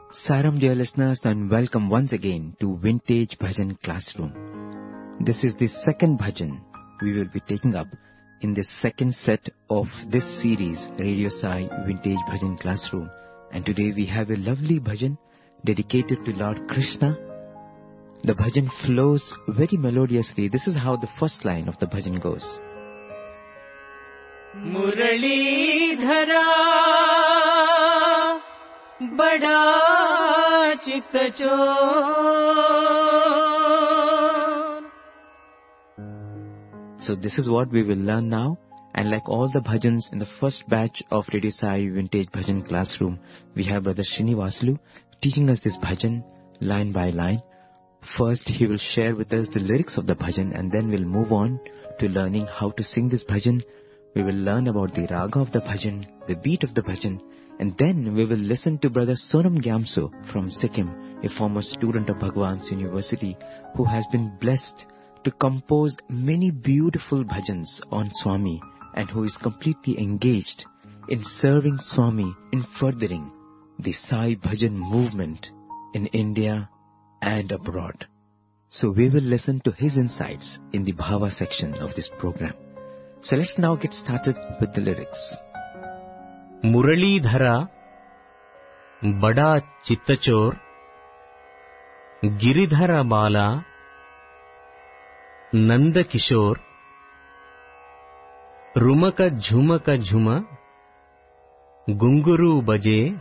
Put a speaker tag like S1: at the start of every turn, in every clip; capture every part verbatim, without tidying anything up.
S1: Saram dear listeners, and welcome once again to Vintage Bhajan Classroom. This is the second bhajan we will be taking up in the second set of this series, Radio Sai Vintage Bhajan Classroom. And today we have a lovely bhajan dedicated to Lord Krishna. The bhajan flows very melodiously. This is how the first line of the bhajan goes.
S2: Murali dhara bada chitta chor.
S1: So this is what we will learn now. And like all the bhajans in the first batch of Radio Sai Vintage Bhajan Classroom, we have Brother Srinivasulu teaching us this bhajan line by line. First, he will share with us the lyrics of the bhajan, and then we'll move on to learning how to sing this bhajan. We will learn about the raga of the bhajan, the beat of the bhajan, and then we will listen to Brother Sonam Gyamso from Sikkim, a former student of Bhagwan's University, who has been blessed to compose many beautiful bhajans on Swami, and who is completely engaged in serving Swami in furthering the Sai Bhajan movement in India and abroad. So we will listen to his insights in the Bhava section of this program. So let's now get started with the lyrics.
S2: Murali dhara bada chittachor giridhara bala nanda kishore rumaka jhumaka jhuma gunguru baje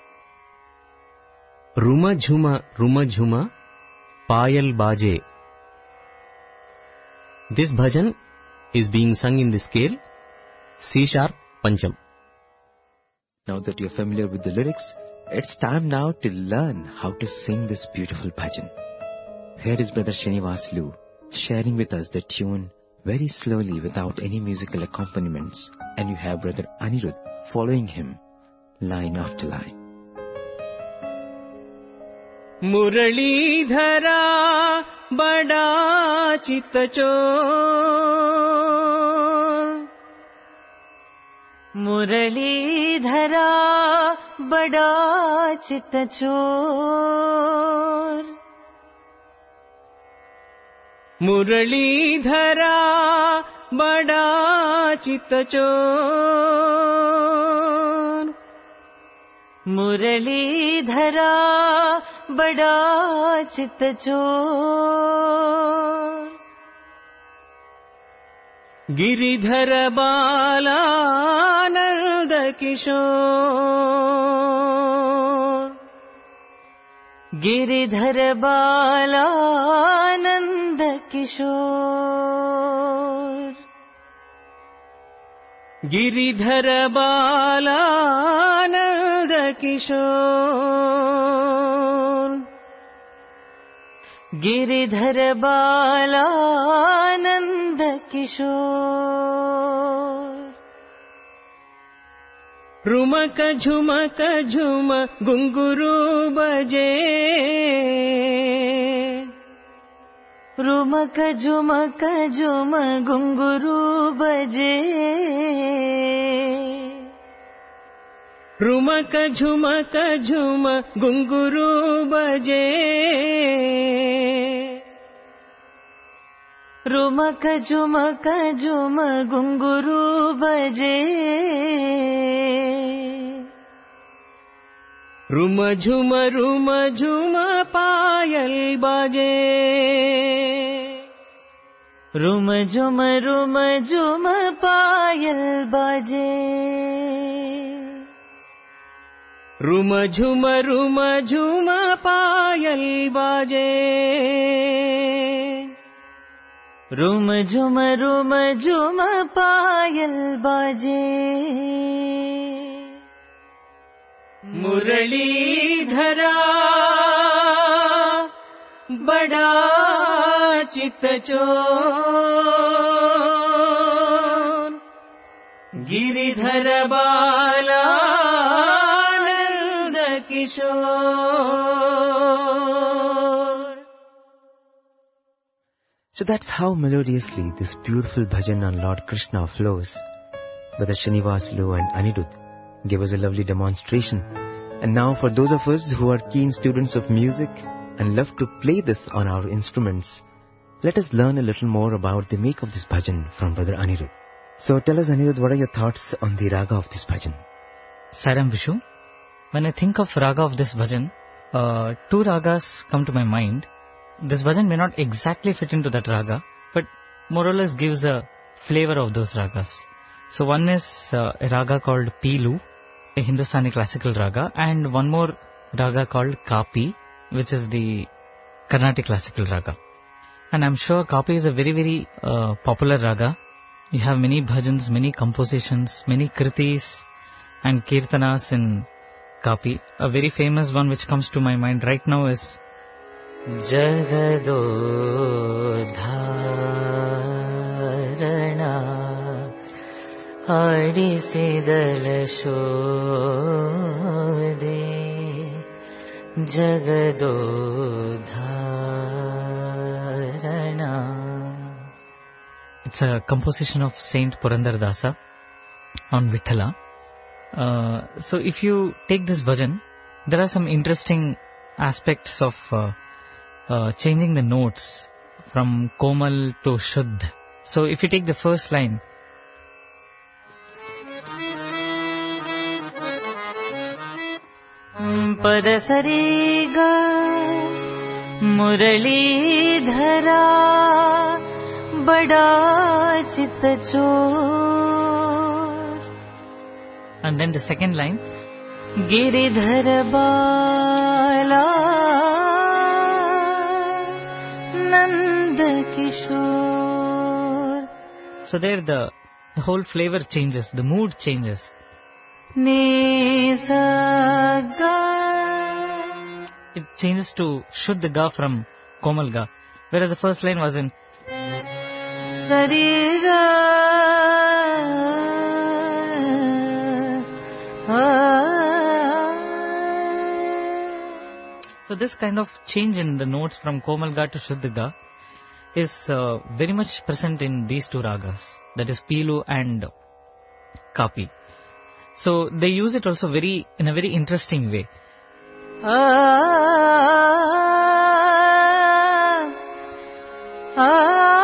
S2: ruma jhuma ruma jhuma payal baje. This bhajan is being sung in the scale C sharp Pancham.
S1: Now that you're familiar with the lyrics, it's time now to learn how to sing this beautiful bhajan. Here is Brother Srinivasulu sharing with us the tune very slowly without any musical accompaniments, and you have Brother Anirudh following him line after line.
S2: Murali dhara bada chittachor Murali dhara bada chittachor Murali dhara bada chittachor Murali dhara bada chittachor Giridhara bala nanda kishore Giridhara bala nanda kishore Giridhara bala nanda kishore Giridhara bala nanda kishore Rumaka jhumaka jhuma gunguru baje Rumaka jhumaka jhuma gunguru baje Rumaka jhumaka jhuma gunguru baje Rumaka jhumaka jhuma gunguru baje Ruma jhuma ruma jhuma payal baje Ruma jhuma ruma jhuma payal baje Ruma jhuma ruma jhuma payal baje Ruma jhuma ruma jhuma payal baje Murali dhara bada chittachor Giridhara bala nanda kishore.
S1: So that's how melodiously this beautiful bhajan on Lord Krishna flows. Brother Srinivasulu and Anirudh gave us a lovely demonstration. And now for those of us who are keen students of music and love to play this on our instruments, let us learn a little more about the make of this bhajan from Brother Anirudh. So tell us, Anirudh, what are your thoughts on the raga of this bhajan?
S3: Sairam Vishu, when I think of raga of this bhajan, uh, two ragas come to my mind. This bhajan may not exactly fit into that raga, but more or less gives a flavor of those ragas. So one is uh, a raga called Pilu, a Hindustani classical raga, and one more raga called Kapi, which is the Carnatic classical raga. And I'm sure Kapi is a very, very uh, popular raga. You have many bhajans, many compositions, many kritis and kirtanas in Kapi. A very famous one which comes to my mind right now is Jagadodharana Adisidala Shodhe Jagadodharana. It's a composition of Saint Purandardasa on Vithala. Uh, so if you take this bhajan, there are some interesting aspects of uh, uh, changing the notes from Komal to Shuddh. So if you take the first line, Pada Sariga Murali Dhara Bada Chitta Chor, and then the second line, Giridhara Bala Nanda Kishore. So there the, the whole flavor changes, the mood changes. Nisaga. It changes to Shuddha Ga from Komal Ga, whereas the first line was in Sariga. So this kind of change in the notes from Komal Ga to Shuddha Ga is uh, very much present in these two ragas, that is Pilu and Kapi. So they use it also very in a very interesting way. Ah, ah,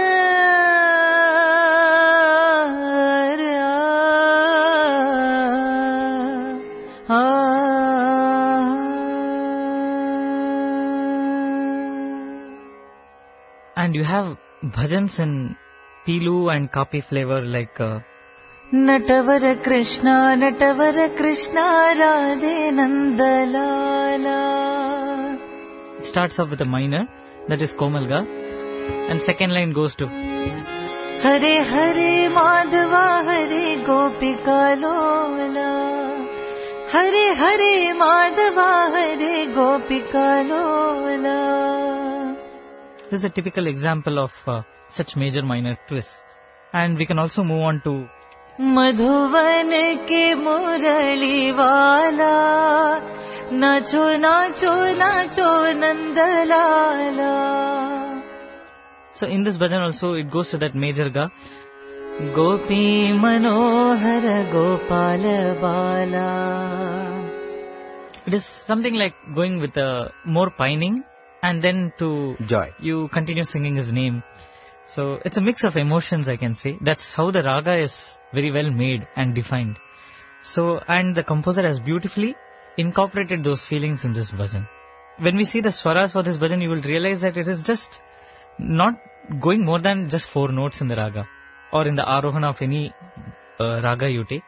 S3: and you have bhajans in Pilu and Kapi flavor like uh, Natavara Krishna, Natavara Krishna, Radhe Nandalala. It starts off with a minor, that is Komal Ga, and second line goes to Hare Hare Madhava Hare Gopika Lola, Hare Hare Madhava Hare Gopika Lola. This is a typical example of uh, such major minor twists. And we can also move on to Madhuvan ke murali wala, nacho nacho nacho nandalala. So in this bhajan also it goes to that major ga, Gopi manohara gopala bala. It is something like going with a more pining and then to
S1: joy.
S3: You continue singing his name. So it's a mix of emotions, I can say. That's how the raga is very well made and defined. So, and the composer has beautifully incorporated those feelings in this bhajan. When we see the swaras for this bhajan, you will realize that it is just not going more than just four notes in the raga or in the arohana of any uh, raga you take.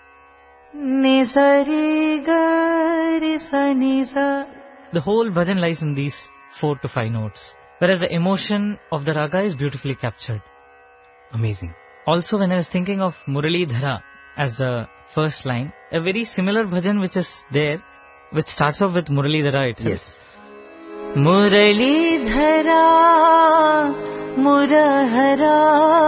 S3: Nisari gari sa nisa. The whole bhajan lies in these four to five notes, whereas the emotion of the raga is beautifully captured.
S1: Amazing.
S3: Also, when I was thinking of Murali Dhara as the first line, a very similar bhajan which is there, which starts off with Murali Dhara itself.
S1: Yes.
S3: Murali Dhara Murahara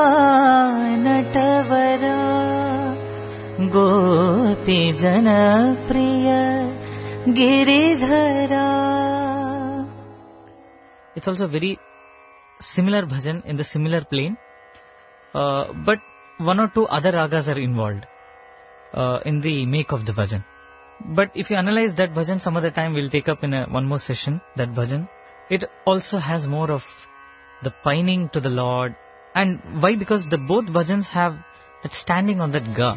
S3: Natavara Gopi Jana Priya Giridhara. It's also a very similar bhajan in the similar plane, uh, but one or two other ragas are involved uh, in the make of the bhajan. But if you analyze that bhajan, some other time we'll take up in a, one more session, that bhajan. It also has more of the pining to the Lord. And why? Because the both bhajans have that standing on that ga.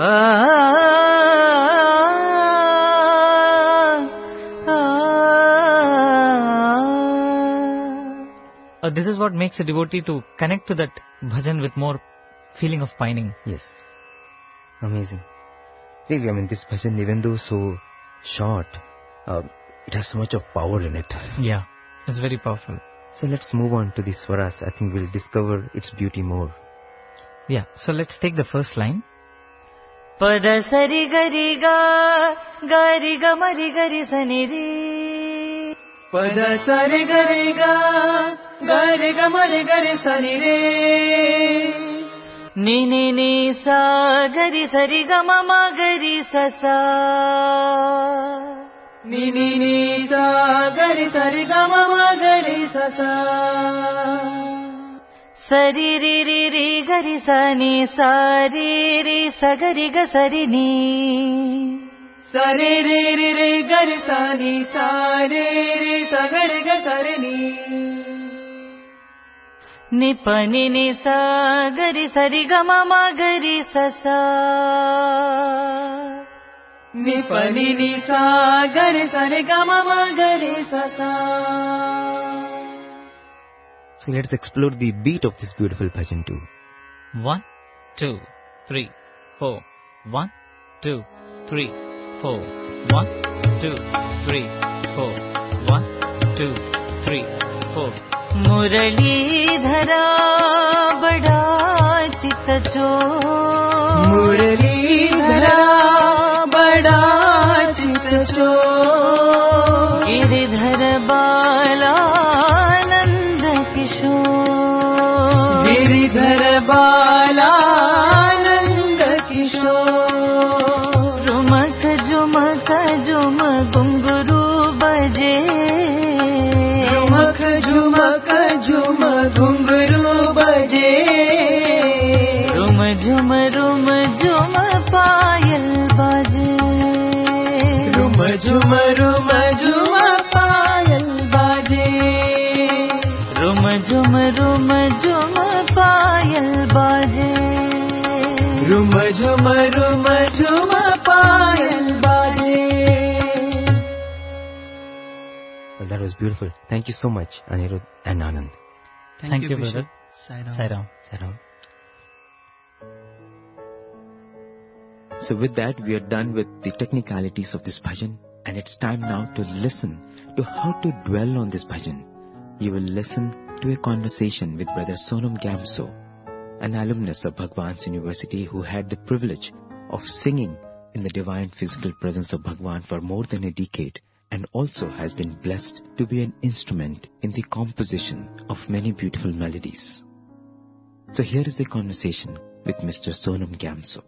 S3: Uh, this is what makes a devotee to connect to that bhajan with more feeling of pining.
S1: Yes. Amazing. Really, I mean, this bhajan, even though so short, uh, it has so much of power in it.
S3: Yeah, it's very powerful.
S1: So let's move on to the swaras. I think we'll discover its beauty more.
S3: Yeah, so let's take the first line. Pada sari gari ga, gari ga mari gari sani re.
S4: Pada sari gari ga, gari ga mari gari sani re.
S3: Ni ni ni sa gari sari ga mama gari sa sa.
S4: Ni ni ni sa gari sari ga mama gari sa sa.
S3: Sari ri ri ri gari sa ni sa ri ri sa gari ga sari ni.
S4: Sari ri ri ri gari sa ni sa ri ri sa gari ga sari ni.
S3: Ni pa ni ni sa gari sari ga mama gari sa sa.
S4: Ni pa ni ni sa gari sari ga mama gari sa sa.
S1: So let's explore the beat of this beautiful bhajan too.
S3: One, two, three, four. One, two, three, four. One, two, three, four. One, two, three, four. Murali dhara bada chita cho.
S4: Murali dhara bada chita cho.
S3: Giridhar bala nanda kishore.
S4: Giridhar bala nanda kishore.
S3: Rumak jumak jum gunguru baje.
S4: Rumak jumak jum gunguru baje.
S3: Rum jum rum jum payal baje.
S4: Rum jum rum jum payal baje.
S3: Rum jum rum jum payal baje.
S4: Rum jum rum jum payal baje.
S1: Well, that was beautiful. Thank you so much, Anirudh and Anand.
S3: Thank, Thank you, brother.
S4: Sairam.
S3: Sairam.
S1: Sairam. So with that, we are done with the technicalities of this bhajan, and it's time now to listen to how to dwell on this bhajan. You will listen to a conversation with Brother Sonam Gamso, an alumnus of Bhagwan's University who had the privilege of singing in the divine physical presence of Bhagwan for more than a decade, and also has been blessed to be an instrument in the composition of many beautiful melodies. So here is the conversation with Mister Sonam Gamso.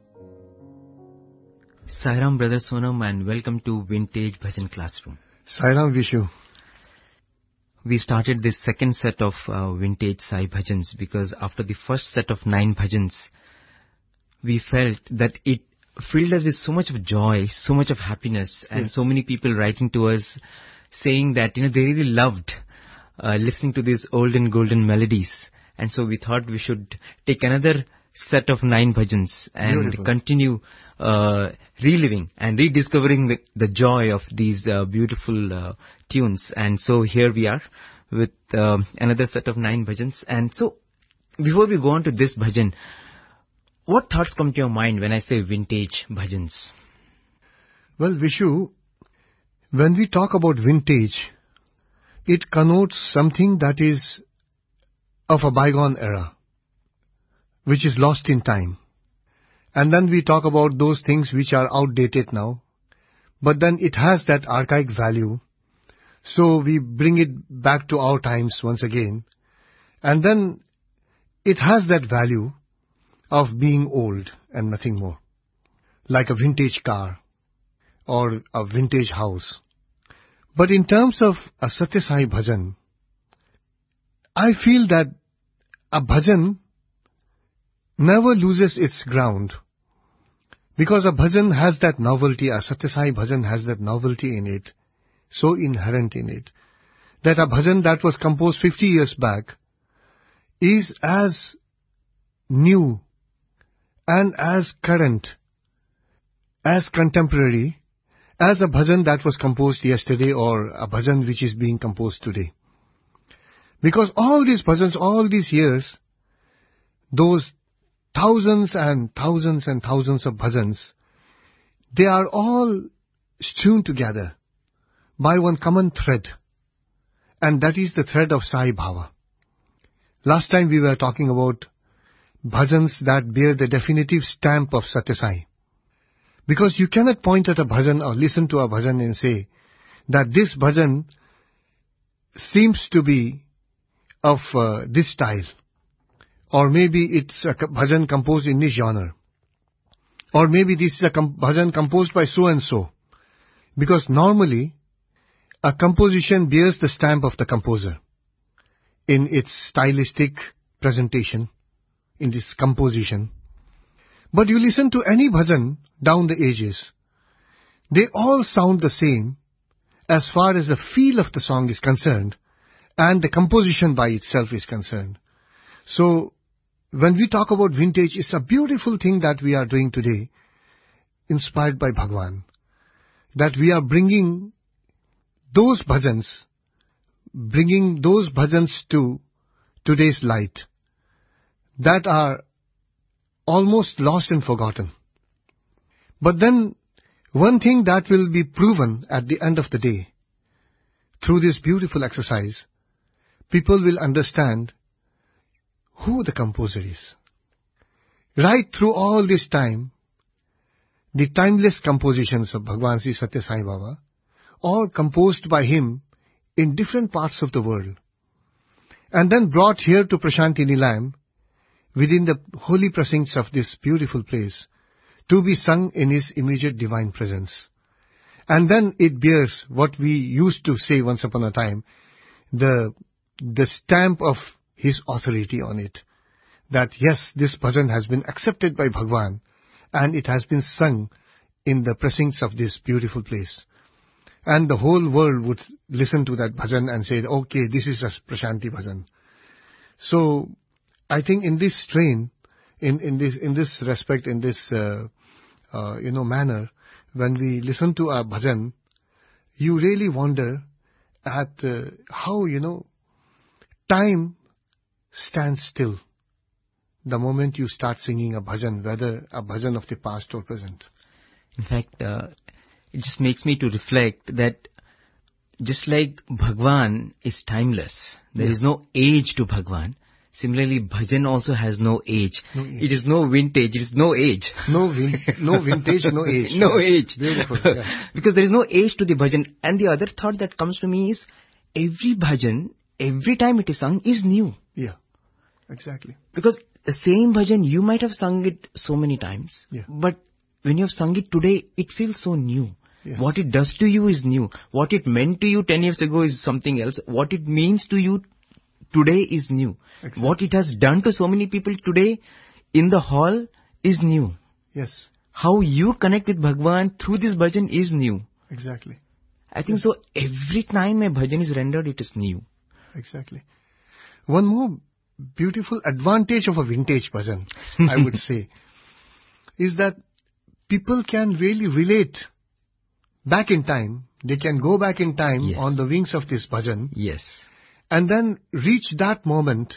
S1: Sairam, Brother Sonam, and welcome to Vintage Bhajan Classroom.
S5: Sairam Vishu.
S1: We started this second set of uh, Vintage Sai Bhajans because after the first set of nine Bhajans, we felt that it filled us with so much of joy, so much of happiness, and yes. so many people writing to us saying that, you know, they really loved uh, listening to these old and golden melodies. And so we thought we should take another set of nine bhajans and Beautiful. continue uh, reliving and rediscovering the, the joy of these uh, beautiful uh, tunes. And so here we are with uh, another set of nine bhajans. And so before we go on to this bhajan, what thoughts come to your mind when I say vintage bhajans?
S5: Well, Vishu, when we talk about vintage, it connotes something that is of a bygone era, which is lost in time. And then we talk about those things which are outdated now, but then it has that archaic value. So we bring it back to our times once again. And then it has that value of being old and nothing more, like a vintage car or a vintage house. But in terms of a Satya Sai bhajan, I feel that a bhajan never loses its ground Because a bhajan has that novelty, a Satya Sai bhajan has that novelty in it, so inherent in it, that a bhajan that was composed fifty years back is as new and as current, as contemporary, as a bhajan that was composed yesterday or a bhajan which is being composed today. Because all these bhajans, all these years, those thousands and thousands and thousands of bhajans, they are all strewn together by one common thread. And that is the thread of Sai Bhava. Last time we were talking about bhajans that bear the definitive stamp of Satya Sai. Because you cannot point at a bhajan or listen to a bhajan and say that this bhajan seems to be of uh, this style. Or maybe it's a bhajan composed in this genre. Or maybe this is a com- bhajan composed by so and so. Because normally, a composition bears the stamp of the composer in its stylistic presentation, in this composition. But you listen to any bhajan down the ages, they all sound the same as far as the feel of the song is concerned and the composition by itself is concerned. So, when we talk about vintage, it's a beautiful thing that we are doing today, inspired by Bhagwan. That we are bringing those bhajans, bringing those bhajans to today's light, that are almost lost and forgotten. But then, one thing that will be proven at the end of the day, through this beautiful exercise, people will understand who the composer is. Right through all this time, the timeless compositions of Bhagwan Sri Satya Sai Baba, all composed by him in different parts of the world, and then brought here to Prashanti Nilayam, within the holy precincts of this beautiful place, to be sung in his immediate divine presence. And then it bears what we used to say once upon a time, the, the stamp of his authority on it. That yes, this bhajan has been accepted by Bhagwan, and it has been sung in the precincts of this beautiful place. And the whole world would listen to that bhajan and say, okay, this is a Prashanti bhajan. So, I think in this strain, in, in this in this respect, in this uh, uh, you know manner, when we listen to a bhajan, you really wonder at uh, how you know time stands still the moment you start singing a bhajan, whether a bhajan of the past or present.
S1: In fact, uh, it just makes me to reflect that just like Bhagwan is timeless, there yeah. is no age to Bhagwan. Similarly, bhajan also has no age.
S5: No age.
S1: It is no vintage, it is no age.
S5: No vin- no vintage, no age.
S1: no age.
S5: Beautiful. Yeah.
S1: Because there is no age to the bhajan. And the other thought that comes to me is, every bhajan, every time it is sung, is new.
S5: Yeah, exactly.
S1: Because the same bhajan, you might have sung it so many times.
S5: Yeah.
S1: But when you have sung it today, it feels so new.
S5: Yes.
S1: What it does to you is new. What it meant to you ten years ago is something else. What it means to you today is new.
S5: Exactly.
S1: What it has done to so many people today in the hall is new.
S5: Yes.
S1: How you connect with Bhagwan through this bhajan is new.
S5: Exactly.
S1: I think yes. so every time a bhajan is rendered, it is new.
S5: Exactly. One more beautiful advantage of a vintage bhajan, I would say, is that people can really relate back in time. They can go back in time
S1: yes.
S5: on the wings of this bhajan.
S1: Yes.
S5: And then reach that moment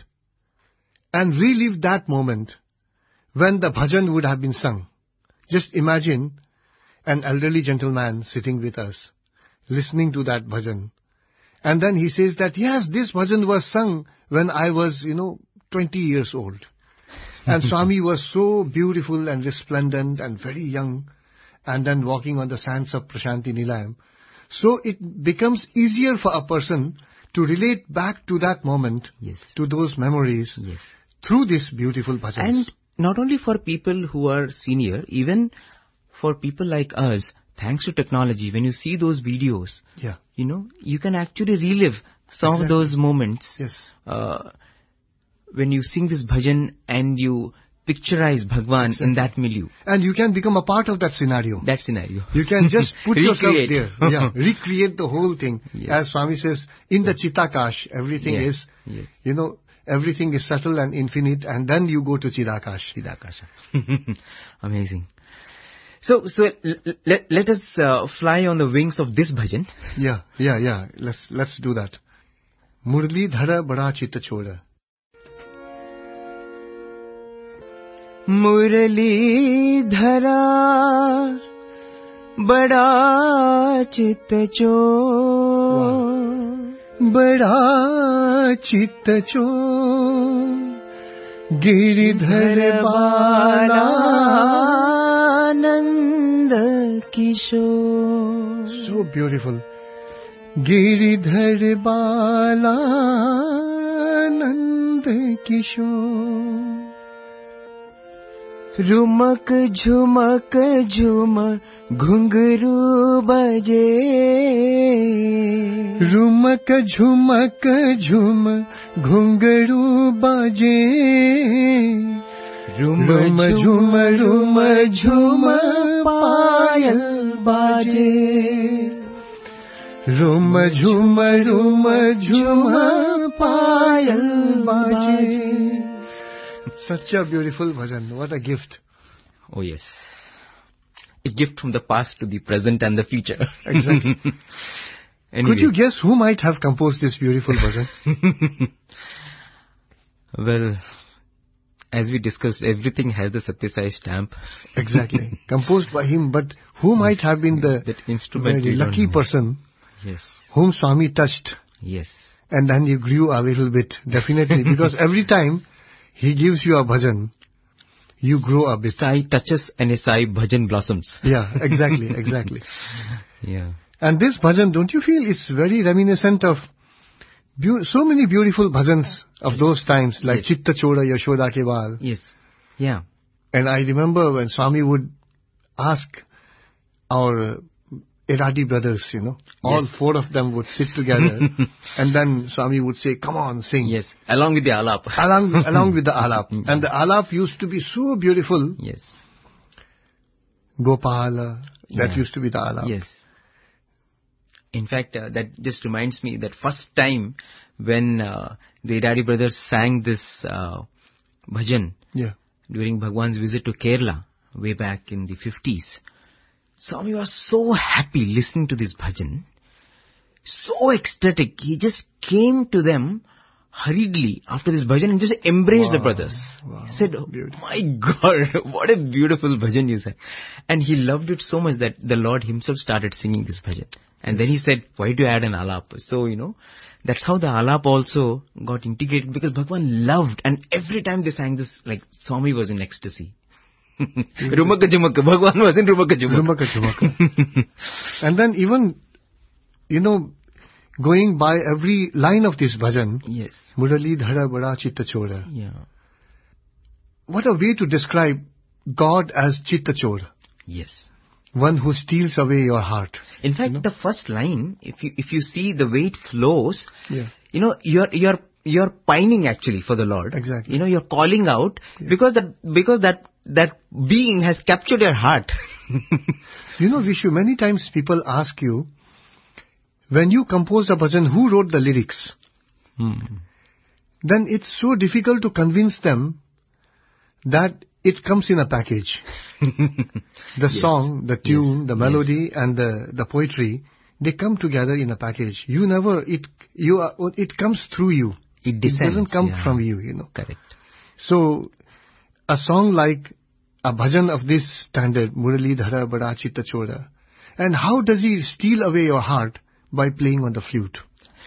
S5: and relive that moment when the bhajan would have been sung. Just imagine an elderly gentleman sitting with us, listening to that bhajan. And then he says that, yes, this bhajan was sung when I was, you know, twenty years old. And Swami was so beautiful and resplendent and very young, and then walking on the sands of Prashanti Nilayam. So it becomes easier for a person to relate back to that moment,
S1: yes.
S5: to those memories,
S1: yes.
S5: through this beautiful bhajans.
S1: And not only for people who are senior, even for people like us, thanks to technology, when you see those videos,
S5: yeah.
S1: you know, you can actually relive some
S5: exactly.
S1: of those moments.
S5: Yes.
S1: Uh, when you sing this bhajan and you picturize Bhagwan
S5: Exactly.
S1: in that milieu,
S5: And you can become a part of that scenario.
S1: that scenario.
S5: You can just put yourself
S1: Recreate.
S5: there. Yeah, recreate the whole thing.
S1: Yes.
S5: As Swami says, in the Chitakash, everything
S1: Yeah.
S5: is,
S1: Yes.
S5: you know, everything is subtle and infinite, and then you go to Chidakash.
S1: Siddhakasha. Amazing. So, so l- l- let, let us uh, fly on the wings of this bhajan.
S5: Yeah, yeah, yeah. Let's let's do that. Murli dhara bada chitta choda.
S1: मुरली धरा बड़ा चित्त चो
S5: Bada chitta cho giridhar bala.
S1: Nanda Kishore.
S5: So beautiful. Giridhar bala nand kishore.
S1: रुमक झुमक झुम घुंघरू बजे
S5: रुमक झुमक झुम घुंघरू बाजे
S1: रुम
S5: रुम झुम रुम झुम पायल बाजे रुम झुम रुम झुम पायल बाजे. Such a beautiful bhajan. What a gift.
S1: Oh yes, a gift from the past to the present and the future.
S5: Exactly.
S1: Anyway.
S5: Could you guess who might have composed this beautiful bhajan?
S1: Well, as we discussed, everything has the Satya Sai stamp.
S5: Exactly. Composed by him, but who might have been the
S1: That instrument
S5: very
S1: we don't
S5: lucky
S1: know.
S5: person
S1: Yes,
S5: whom Swami touched,
S1: yes.
S5: and then you grew a little bit, definitely, because every time he gives you a bhajan, you grow a bit.
S1: Sai touches and a Sai bhajan blossoms.
S5: Yeah, exactly, exactly.
S1: Yeah.
S5: And this bhajan, don't you feel it's very reminiscent of beau- so many beautiful bhajans of those times, like
S1: Yes.
S5: Chitta Choda Yashoda Ke Baal.
S1: Yes. Yeah.
S5: And I remember when Swami would ask our uh, Iradi brothers, you know, all
S1: Yes.
S5: four of them would sit together, and then Swami would say, come on, sing.
S1: Yes. Along with the alap.
S5: Along, along with the alap. And the alap used to be so beautiful.
S1: Yes.
S5: Gopala, that
S1: Yeah.
S5: used to be the alap.
S1: Yes. In fact, uh, that just reminds me that first time when uh, the Iradi brothers sang this uh, bhajan
S5: Yeah.
S1: during Bhagwan's visit to Kerala way back in the fifties, Swami was so happy listening to this bhajan, so ecstatic. He just came to them hurriedly after this bhajan and just embraced the
S5: Wow,
S1: brothers.
S5: wow,
S1: He said, oh,
S5: beautiful.
S1: my God, what a beautiful bhajan you sang. And he loved it so much that the Lord himself started singing this bhajan. And then he said, why do you add an alap? So, you know, that's how the alap also got integrated, because Bhagwan loved, and every time they sang this, like Swami was in ecstasy. Rumaka Jumaka, Bhagwan was in Rumaka Jumaka.
S5: Jumaka Jumaka. And then even, you know, going by every line of this bhajan,
S1: Yes.
S5: Murali Dhara Bada Chitta Choda.
S1: Yeah.
S5: What a way to describe God as Chitta Chor,
S1: Yes.
S5: one who steals away your heart.
S1: In fact, the first line, if you if you see the way it flows,
S5: Yeah.
S1: you know, you're you're you're pining actually for the Lord.
S5: Exactly.
S1: You know, you're calling out because that because that that being has captured your heart.
S5: You know, Vishu, many times people ask you, when you compose a bhajan, who wrote the lyrics?
S1: Hmm.
S5: Then it's so difficult to convince them that it comes in a package. The song, the tune, the melody, and the, the poetry, they come together in a package. You never, it, you are, it comes through you.
S1: It
S5: It
S1: descends.
S5: doesn't come
S1: yeah.
S5: from you, you know.
S1: Correct.
S5: So, a song like a bhajan of this standard, Murali Dhara Bada Chitta Choda, and how does he steal away your heart? By playing on the flute.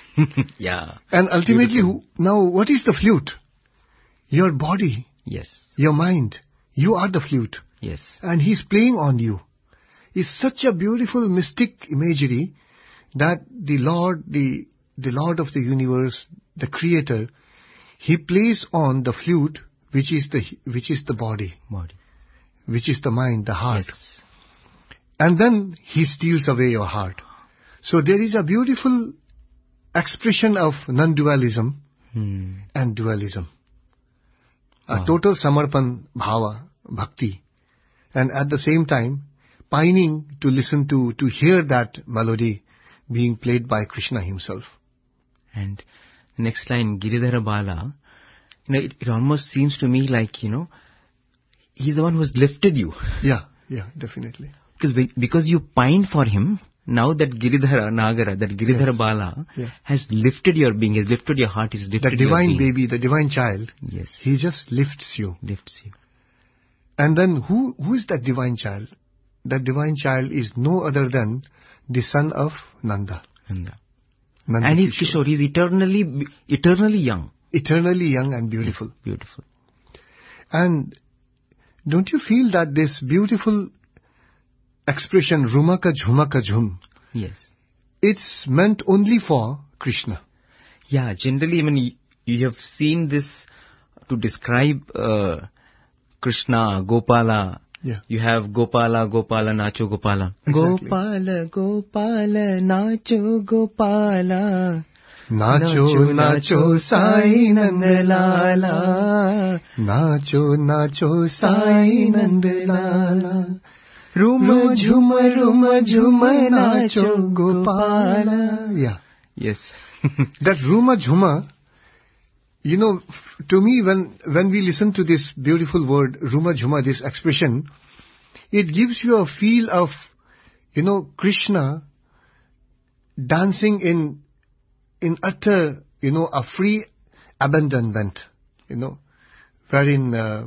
S1: Yeah.
S5: And ultimately, who, now what is the flute? Your body,
S1: Yes.
S5: your mind. You are the flute.
S1: Yes.
S5: And he's playing on you. It's such a beautiful mystic imagery that the Lord, the, the Lord of the universe, the Creator, he plays on the flute, which is the, which is the body,
S1: Body.
S5: which is the mind, the heart.
S1: Yes.
S5: And then he steals away your heart. So there is a beautiful expression of non-dualism
S1: Hmm.
S5: and dualism. a total samarpan bhava, bhakti, and at the same time pining to listen to, to hear that melody being played by Krishna himself.
S1: And next line, Giridhara Bala, you know, it, it almost seems to me like, you know, he's the one who's lifted you.
S5: Yeah, yeah, definitely.
S1: Because because you pined for him, now that Giridhara Nagara, that Giridhara
S5: Yes.
S1: Bala
S5: Yeah.
S1: has lifted your being, has lifted your heart, has lifted
S5: The divine
S1: your being.
S5: baby, the divine child,
S1: Yes,
S5: he just lifts you.
S1: lifts you.
S5: And then who who is that divine child? That divine child is no other than the son of Nanda.
S1: Nanda.
S5: Nanda
S1: And he's
S5: Kishore.
S1: Kishore, he's eternally, eternally young.
S5: Eternally young and beautiful.
S1: Beautiful.
S5: And don't you feel that this beautiful expression, Rumaka Jhumaka Jhum,
S1: Yes.
S5: it's meant only for Krishna.
S1: Yeah, generally, I mean, you, you have seen this to describe uh, Krishna, Gopala.
S5: Yeah.
S1: You have Gopala, Gopala, Nacho Gopala.
S5: Exactly.
S1: Gopala, Gopala, Nacho Gopala.
S5: Nacho, nacho, Sai Nandalala. Nacho, nacho, Sai Nandalala. Ruma, jhuma, ruma, jhuma, nacho, Gopala. Yeah.
S1: Yes.
S5: That Ruma Jhuma, you know, f- to me, when, when we listen to this beautiful word, Ruma Jhuma, this expression, it gives you a feel of, you know, Krishna dancing in, in utter, you know, a free abandonment, you know, wherein uh,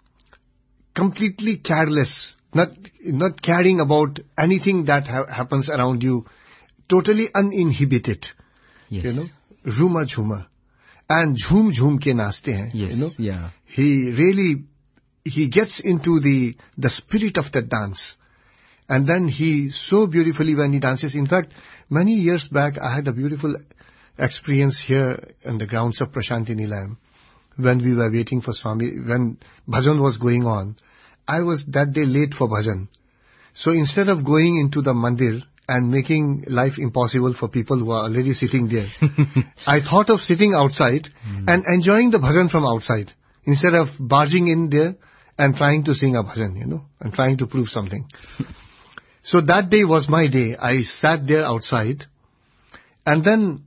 S5: completely careless, not, not caring about anything that ha- happens around you, totally uninhibited.
S1: Yes.
S5: You know, Ruma Jhuma. And Jhum Jhum ke naaste hain.
S1: Yes.
S5: You know,
S1: Yeah.
S5: he really, he gets into the, the spirit of the dance. And then he so beautifully when he dances. In fact, many years back, I had a beautiful experience here on the grounds of Prashanti Nilayam when we were waiting for Swami, when bhajan was going on. I was that day late for bhajan. So instead of going into the mandir and making life impossible for people who are already sitting there, I thought of sitting outside mm. and enjoying the bhajan from outside instead of barging in there and trying to sing a bhajan, you know, and trying to prove something. So that day was my day. I sat there outside and then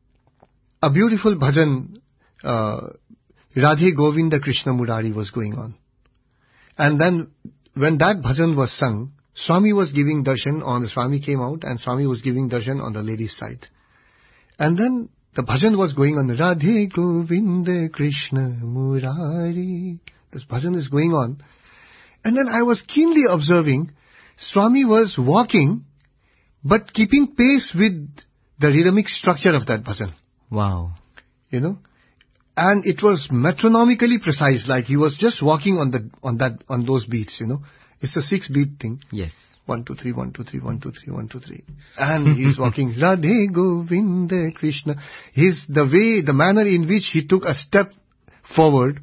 S5: a beautiful bhajan, uh, Radhe Govinda Krishna Murari was going on. And then when that bhajan was sung, Swami was giving darshan on, Swami came out and Swami was giving darshan on the ladies' side. And then the bhajan was going on, Radhe Govinda Krishna Murari. This bhajan is going on. And then I was keenly observing, Swami was walking, but keeping pace with the rhythmic structure of that bhajan.
S1: Wow.
S5: You know? And it was metronomically precise, like he was just walking on the, on that, on those beats, you know. It's a six beat thing.
S1: Yes.
S5: One, two, three, one, two, three, one, two, three, one, two, three. And he's walking, Radhe Govinda Krishna. His, the way, the manner in which he took a step forward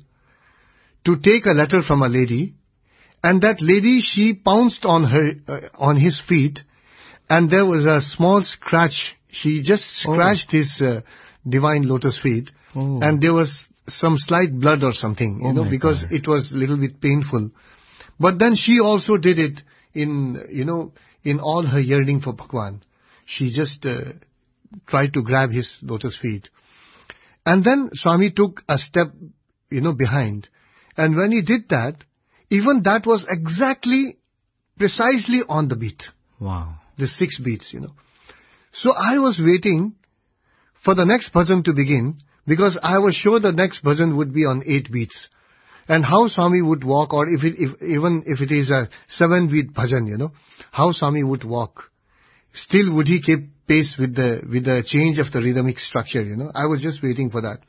S5: to take a letter from a lady, and that lady, she pounced on her, uh, on his feet, and there was a small scratch. She just scratched oh. his uh, divine lotus feet, oh. and there was some slight blood or something, you oh know, because God. It was a little bit painful. But then she also did it in, you know, in all her yearning for Bhagwan. She just uh, tried to grab his lotus feet. And then Swami took a step, you know, behind. And when he did that, even that was exactly, precisely on the beat.
S1: Wow.
S5: The six beats, you know. So I was waiting for the next bhajan to begin because I was sure the next bhajan would be on eight beats. And how Swami would walk, or if it, if, even if it is a seven-beat bhajan, you know, how Swami would walk. Still would he keep pace with the, with the change of the rhythmic structure, you know. I was just waiting for that.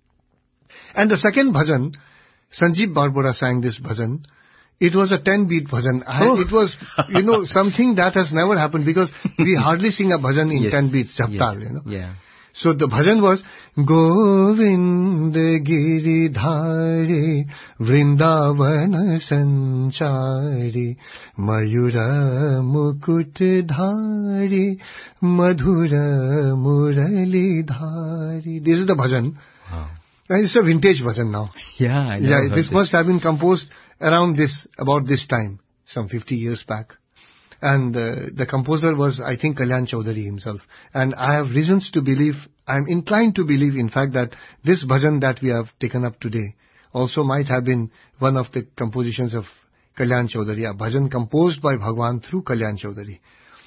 S5: And the second bhajan, Sanjeev Barbora sang this bhajan. It was a ten-beat bhajan. Oh. It was, you know, something that has never happened because we hardly sing a bhajan in yes. ten beats, japtal, yes. you know.
S1: Yeah.
S5: So the bhajan was, Govinda Giridhare Vrindavana Sanchari Mayura Mukut Dhari Madhura Murali Dhari. This is the bhajan.
S1: Wow.
S5: And it's a vintage bhajan now.
S1: Yeah, I know.
S5: Yeah, this must have been composed around this, about this time, some fifty years back. And uh, the composer was, I think, Kalyan Chaudhary himself. And I have reasons to believe, I'm inclined to believe, in fact, that this bhajan that we have taken up today also might have been one of the compositions of Kalyan Chaudhary, a bhajan composed by Bhagwan through Kalyan Chaudhary.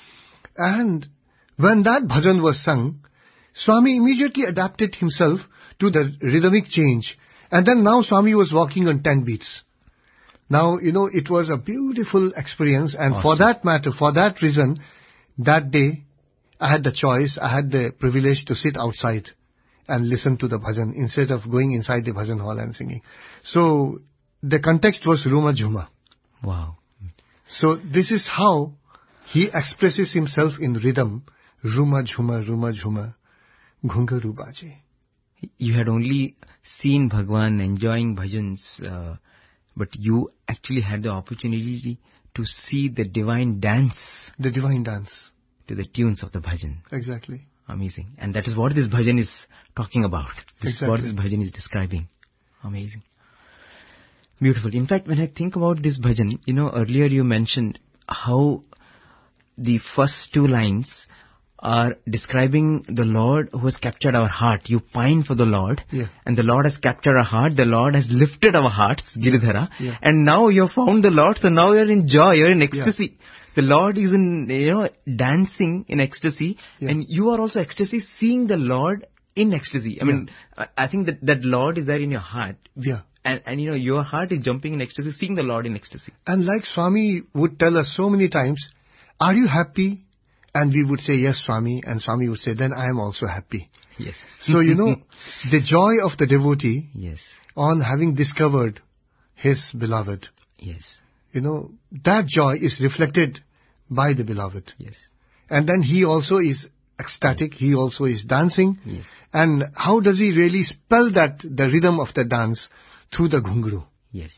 S5: And when that bhajan was sung, Swami immediately adapted himself to the rhythmic change. And then now Swami was walking on ten beats. Now, you know, it was a beautiful experience, and
S1: Awesome.
S5: for that matter, for that reason, that day, I had the choice, I had the privilege to sit outside and listen to the bhajan instead of going inside the bhajan hall and singing. So, the context was Ruma Jhuma.
S1: Wow.
S5: So, this is how he expresses himself in rhythm. Ruma Jhuma, Ruma Jhuma, Ghungaru Baje.
S1: You had only seen Bhagwan enjoying bhajans, uh, but you actually had the opportunity to see the divine dance
S5: The divine dance.
S1: to the tunes of the bhajan.
S5: Exactly.
S1: Amazing. And that is what this bhajan is talking about. This is what
S5: Exactly.
S1: this bhajan is describing. Amazing. Beautiful. In fact, when I think about this bhajan, you know, earlier you mentioned how the first two lines are describing the Lord who has captured our heart. You pine for the Lord,
S5: Yeah.
S1: and the Lord has captured our heart. The Lord has lifted our hearts, Giridhara,
S5: Yeah.
S1: and now you have found the Lord, so now you're in joy, you're in ecstasy. The Lord is in, you know, dancing in ecstasy,
S5: Yeah.
S1: and you are also ecstasy, seeing the Lord in ecstasy. I mean, I, I think that that Lord is there in your heart,
S5: Yeah.
S1: and, and you know, your heart is jumping in ecstasy, seeing the Lord in ecstasy.
S5: And like Swami would tell us so many times, are you happy? And we would say, yes, Swami. And Swami would say, then I am also happy.
S1: Yes.
S5: So, you know, the joy of the devotee
S1: Yes.
S5: on having discovered his beloved,
S1: Yes.
S5: you know, that joy is reflected by the beloved.
S1: Yes.
S5: And then he also is ecstatic. He also is dancing.
S1: Yes.
S5: And how does he really spell that, the rhythm of the dance through the ghungru?
S1: Yes.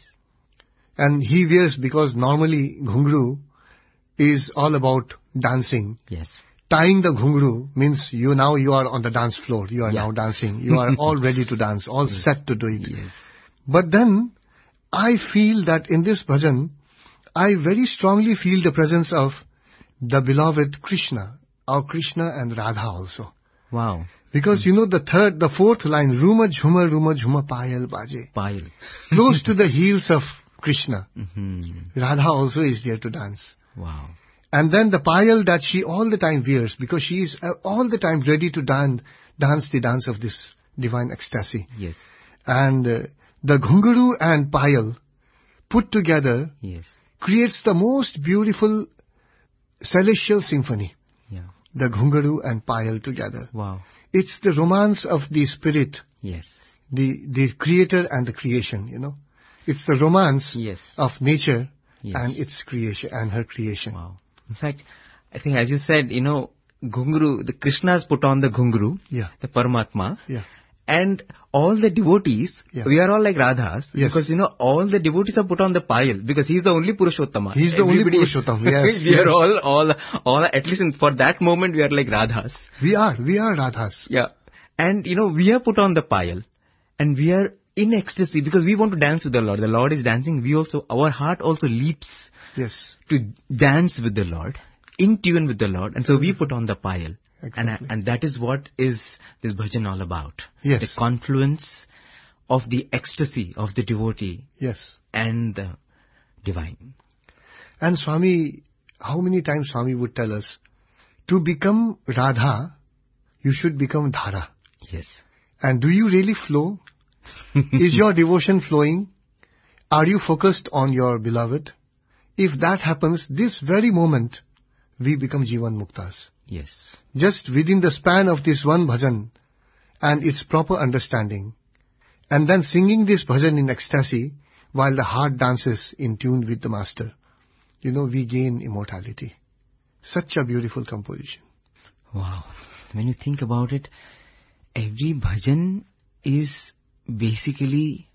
S5: And he wears, because normally ghungru is all about dancing.
S1: Yes.
S5: Tying the ghungru means you now you are on the dance floor. You are
S1: Yeah.
S5: now dancing. You are all ready to dance, all set to do it.
S1: Yes.
S5: But then I feel that in this bhajan, I very strongly feel the presence of the beloved Krishna, our Krishna and Radha also.
S1: Wow.
S5: Because you know the third, the fourth line, Ruma Jhuma Ruma Jhuma Payal Baje,
S1: Pile.
S5: close to the heels of Krishna.
S1: hmm
S5: Radha also is there to dance.
S1: Wow.
S5: And then the payal that she all the time wears, because she is uh, all the time ready to dance, dance the dance of this divine ecstasy.
S1: Yes.
S5: And uh, the ghunguru and payal put together
S1: Yes.
S5: creates the most beautiful celestial symphony.
S1: Yeah.
S5: The ghunguru and payal together.
S1: Wow.
S5: It's the romance of the spirit,
S1: Yes.
S5: the, the creator and the creation, you know. It's the romance
S1: Yes.
S5: of nature
S1: Yes.
S5: and its creation and her creation.
S1: Wow. In fact, I think as you said, you know, Ghungru, the Krishna's put on the Ghungru,
S5: Yeah.
S1: the Paramatma,
S5: Yeah.
S1: and all the devotees,
S5: Yeah.
S1: we are all like Radhas,
S5: Yes.
S1: because, you know, all the devotees are put on the payal, because he's the only Purushottama.
S5: He's the only
S1: Everybody-
S5: Purushottam, yes,
S1: we
S5: yes.
S1: are all, all, all, at least in, for that moment, we are like Radhas.
S5: We are, we are Radhas.
S1: Yeah. And, you know, we are put on the payal, and we are in ecstasy, because we want to dance with the Lord. The Lord is dancing, we also, our heart also leaps
S5: Yes.
S1: to dance with the Lord, in tune with the Lord, and so we put on the payal. And,
S5: Exactly.
S1: and that is what is this bhajan all about.
S5: Yes.
S1: The confluence of the ecstasy of the devotee
S5: Yes.
S1: and the divine.
S5: And Swami, how many times Swami would tell us, to become Radha, you should become Dhara.
S1: Yes.
S5: And do you really flow? Is your devotion flowing? Are you focused on your beloved? If that happens, this very moment, we become Jivan Muktas.
S1: Yes.
S5: Just within the span of this one bhajan and its proper understanding, and then singing this bhajan in ecstasy while the heart dances in tune with the master, you know, we gain immortality. Such a beautiful composition.
S1: Wow. When you think about it, every bhajan is basically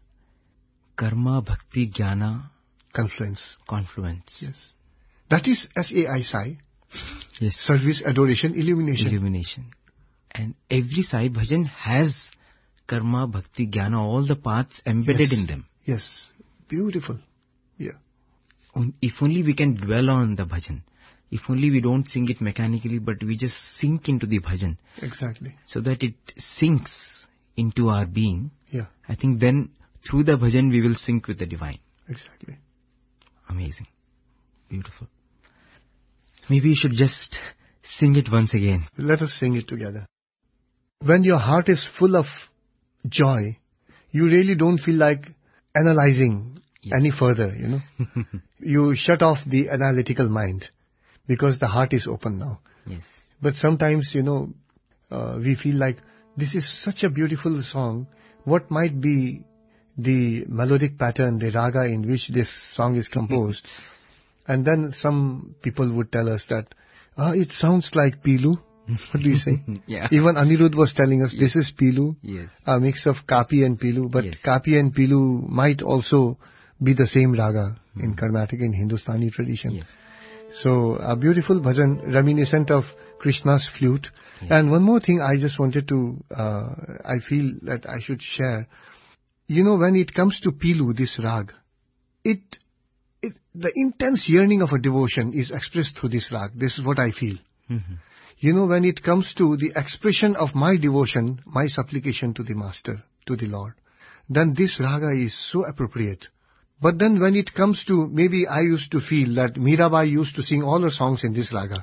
S1: karma, bhakti, jnana,
S5: Confluence.
S1: confluence.
S5: Yes. That is S A I Sai,
S1: Yes.
S5: service, adoration, illumination.
S1: Illumination. And every Sai bhajan has karma, bhakti, jnana, all the paths embedded
S5: Yes.
S1: in them.
S5: Yes. Beautiful. Yeah.
S1: On- If only we can dwell on the bhajan. If only we don't sing it mechanically, but we just sink into the bhajan
S5: Exactly.
S1: so that it sinks into our being.
S5: Yeah.
S1: I think then through the bhajan we will sync with the divine.
S5: Exactly.
S1: Amazing. Beautiful. Maybe you should just sing it once again.
S5: Let us sing it together. When your heart is full of joy, you really don't feel like analyzing
S1: Yes.
S5: any further, you know. You shut off the analytical mind because the heart is open now.
S1: Yes.
S5: But sometimes, you know, uh, we feel like this is such a beautiful song. What might be the melodic pattern, the raga in which this song is composed? And then some people would tell us that, ah, it sounds like Pilu. What do you say?
S1: Yeah.
S5: Even Anirudh was telling us, this is Pilu,
S1: Yes.
S5: a mix of Kapi and Pilu. But
S1: Yes.
S5: Kapi and Pilu might also be the same raga in Carnatic, in Hindustani tradition.
S1: Yes.
S5: So a beautiful bhajan reminiscent of Krishna's flute.
S1: Yes.
S5: And one more thing I just wanted to, uh, I feel that I should share. You know, when it comes to Pilu, this rag, it, it, the intense yearning of a devotion is expressed through this rag. This is what I feel.
S1: Mhm.
S5: You know, when it comes to the expression of my devotion, my supplication to the Master, to the Lord, then this raga is so appropriate. But then when it comes to, maybe I used to feel that Mirabai used to sing all her songs in this raga.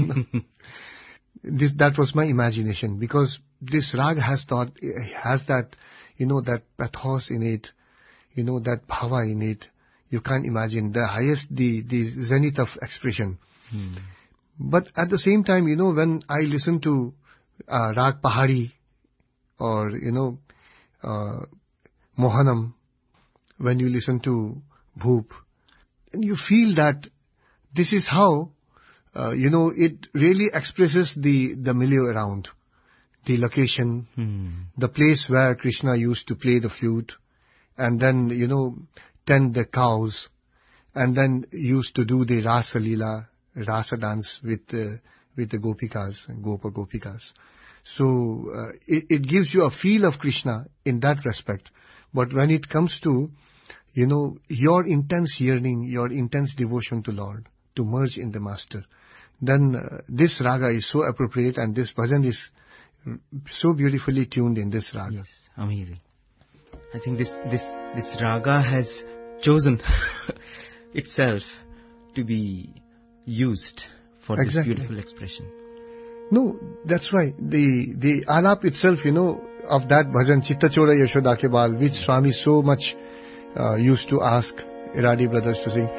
S5: This, that was my imagination, because this rag has thought, has that, you know, that pathos in it, you know, that bhava in it. You can't imagine the highest, the, the zenith of expression.
S1: Hmm.
S5: But at the same time, you know, when I listen to uh, Rag Pahari or, you know, uh, Mohanam, when you listen to Bhoop, and you feel that this is how, uh, you know, it really expresses the, the milieu around, the location,
S1: Hmm.
S5: the place where Krishna used to play the flute, and then, you know, tend the cows, and then used to do the Rasa Leela, Rasa dance with uh, with the Gopikas, Gopa Gopikas. So uh, it, it gives you a feel of Krishna in that respect. But when it comes to, you know, your intense yearning, your intense devotion to Lord, to merge in the Master, then uh, this raga is so appropriate, and this bhajan is so beautifully tuned in this raga.
S1: Yes, amazing. I think this this this raga has chosen itself to be used for
S5: Exactly.
S1: this beautiful expression.
S5: No, that's right. The the alap itself, you know, of that bhajan, Chitta Chora Yashoda Ke Bal, which Swami so much uh, used to ask Iradi brothers to sing.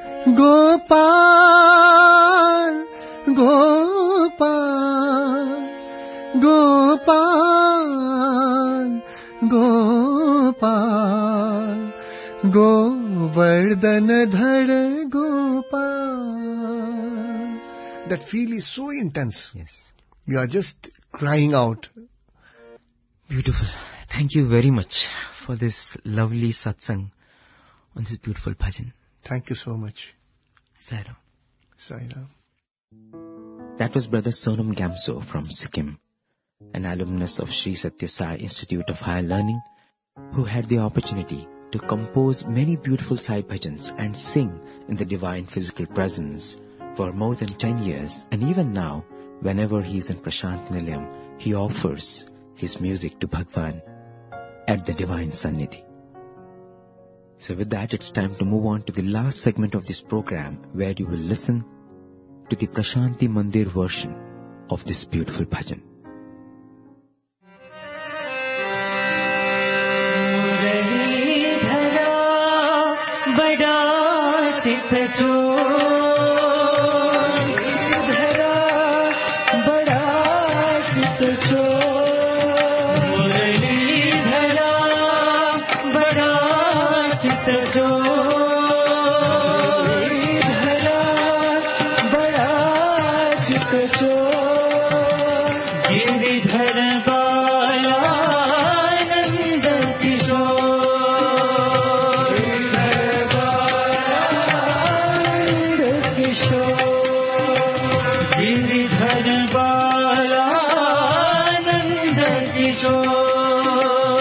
S5: Gopal, Gopal, Gopal, Gopal, Govardhan Dhar Gopal. That feel is so intense.
S1: Yes.
S5: You are just crying out.
S1: Beautiful. Thank you very much for this lovely satsang on this beautiful bhajan.
S5: Thank you so much,
S1: Sairam.
S5: Saira.
S1: That was Brother Sonam Gamso from Sikkim, an alumnus of Sri Satya Sai Institute of Higher Learning, who had the opportunity to compose many beautiful Sai bhajans and sing in the divine physical presence for more than ten years. And even now, whenever he is in Prashant Nilayam, he offers his music to Bhagwan at the divine Sannidhi. So with that, it's time to move on to the last segment of this program, where you will listen to the Prashanti Mandir version of this beautiful bhajan.
S4: बड़ा चित जो धरा बड़ा चित जो मुरली धरा बड़ा चित जो धरा बड़ा चित जो गिरिधर बाला नंद किशोर गिरिधर बाला नंद किशोर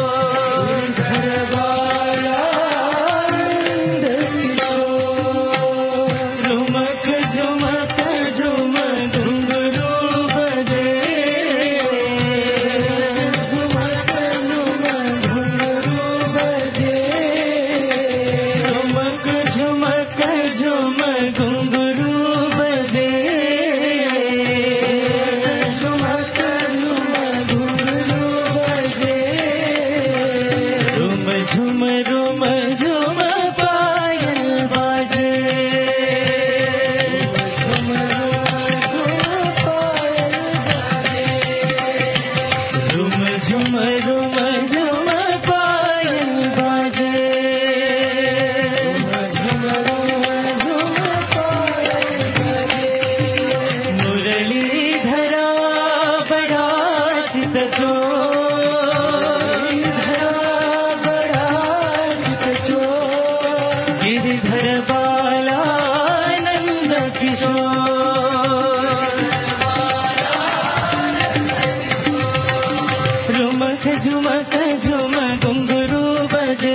S4: झुमक झुम घुंघरू बजे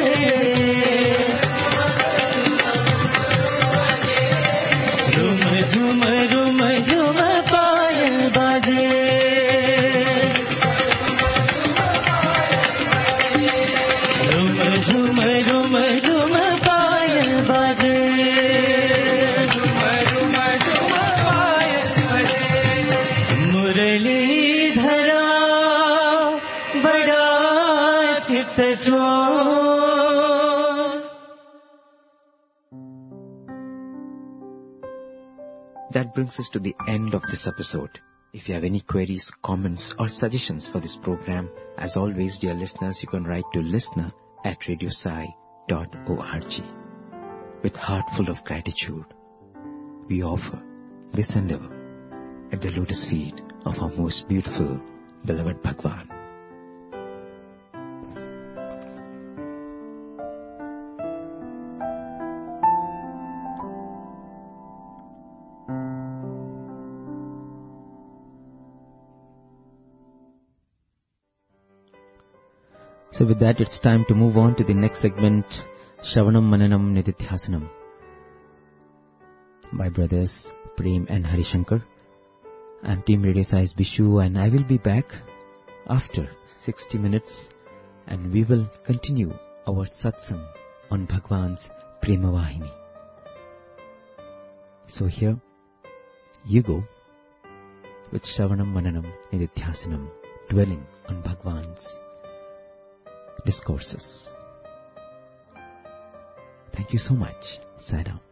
S4: झुम झुम झुम झुम पायल बाजे झुम झुम झुम झुम पायल बाजे झुम झुम झुम पायल बाजे मुरली धरा बड़ा चित चोर
S1: That brings us to the end of this episode. If you have any queries, comments or suggestions for this program, as always, dear listeners, you can write to listener at radiosai dot org. With heart full of gratitude, we offer this endeavor at the lotus feet of our most beautiful, beloved Bhagwan. So with that, it's time to move on to the next segment, Shravanam Mananam Nididhyasanam, by brothers Prem and Harishankar. I'm Team Radio Sai's Bishu, and I will be back after sixty minutes, and we will continue our satsang on Bhagwan's Prema Vahini. So here you go with Shravanam Mananam Nididhyasanam, dwelling on Bhagwan's discourses. Thank you so much. Sadam.